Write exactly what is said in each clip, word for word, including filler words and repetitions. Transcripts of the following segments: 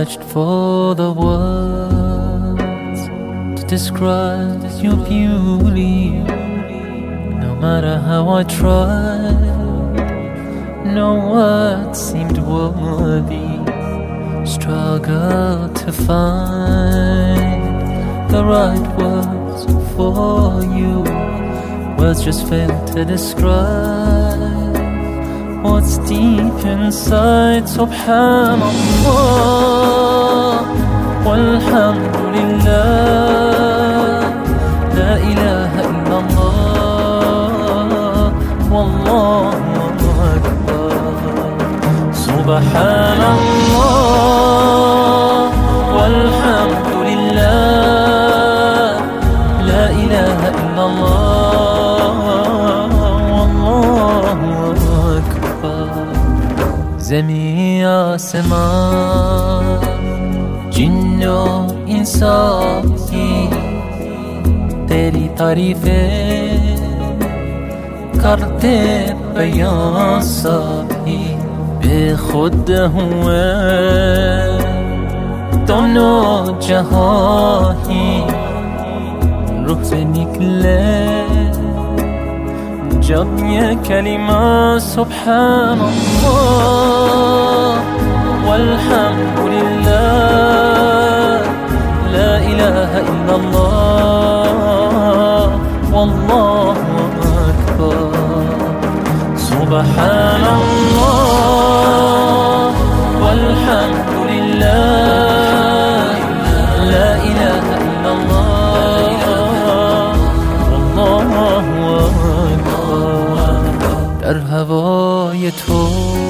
searched for the words to describe your beauty. No matter how I tried, no words seemed worthy. Struggled to find the right words for you. Words just fail to describe what's deep inside. Subhanallah walhamdulillah, la ilaha illallah, wallahu akbar. Subhanallah walhamdulillah, la ilaha illallah, wallahu akbar. زمین آسمان جن و انسانی तेरी तारीफें करते बयां सभी बेखुद हुए दोनों जहां ही रुख से निकले जब ये कलिमा सुब्हानल्लाह वल्हम्दुलिल्लाह, ला इलाहा इल्लल्लाह, वल्लाहु Akbar. Subhanallah walhamdulillah, la ilaha illallah, wallahu akbar. در هوای تو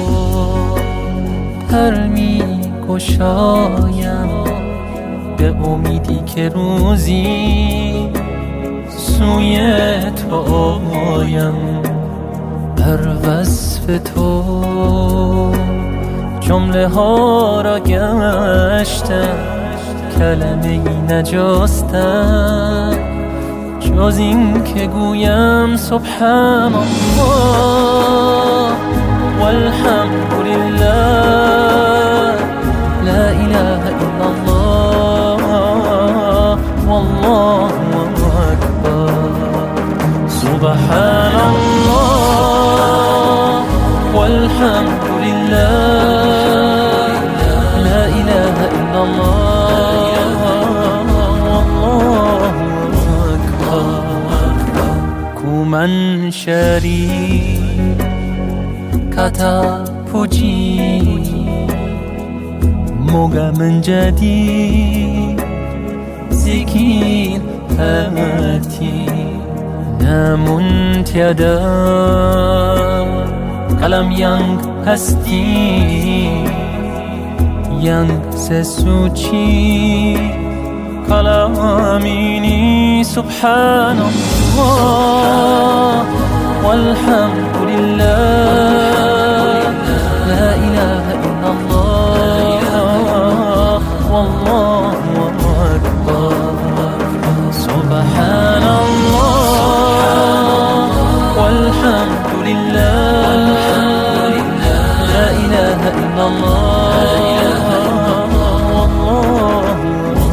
پر می گشایم به امیدی که روزی سوی تو آیم. بر وصف تو جمله ها را گشتم، کلمه ای نجستم جز این که گویم سبحانالله والحمدلله، لا اله الا الله، والله اکبر. Subhanallah walhamdulillah, la ilaha illallah, wallahu akbar. Kuman shari kata puji moga menjadi zikir hati, namun tiada kalam yang pasti yang sesuci kalam ini. Subhanallah walhamdulillah, la ilaha illallah, wallahu akbar. Subhanallah walhamdulillah, la ilaha illallah, wallahu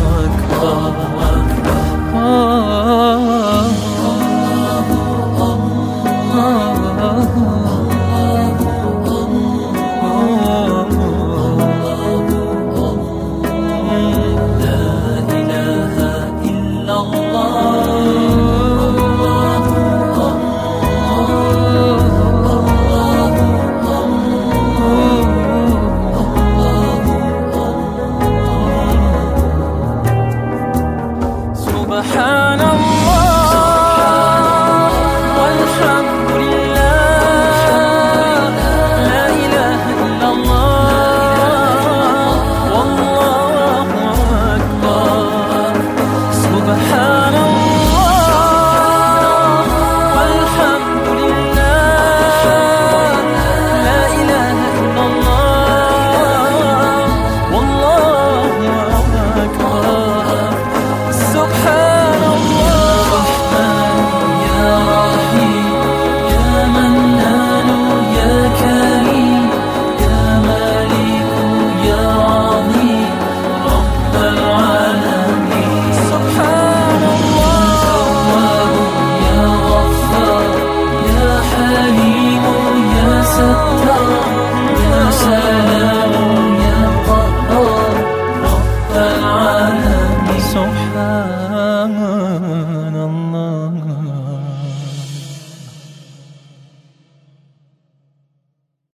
akbar.